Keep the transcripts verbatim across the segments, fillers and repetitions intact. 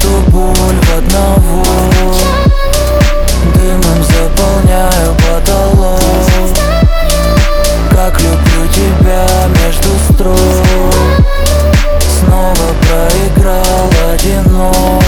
эту боль в одного. Дымом заполняю потолок. Как люблю тебя между строк. Снова проиграл одинок.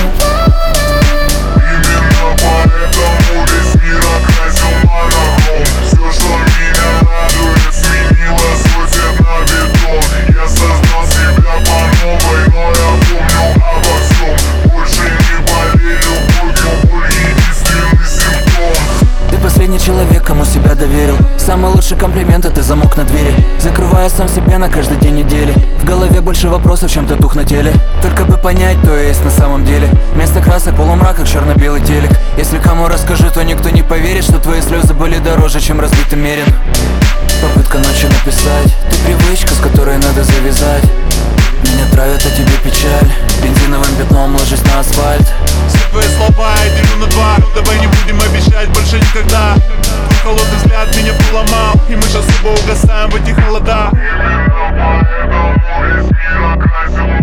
Именно поэтому весь мир окрасил монохром. Все, что меня радует, сменило свой цвет на бетон. Я создал себя по новой, но я помню обо всем. Больше не болею любовью, боль единственный симптом. Ты последний человек, кому себя доверил. Самый лучший комплимент — это замок на двери. Закрываю сам себе на каждый день недели. В голове больше вопросов, чем татух на теле. Только бы понять, кто я есть на самом деле. Вместо красок полумрак, как черно-белый телек. Если кому расскажу, то никто не поверит, что твои слезы были дороже, чем разбитый мерин. Попытка ночью написать. Ты привычка, с которой надо завязать. Меня травят, а тебе печаль. Бензиновым пятном ложусь на асфальт. Все твои слова я делю на два. Давай не будем обещать больше никогда. Твой холодный взгляд меня поломал, и мы сейчас оба угасаем в эти холода. Именно поэтому весь мир окрасил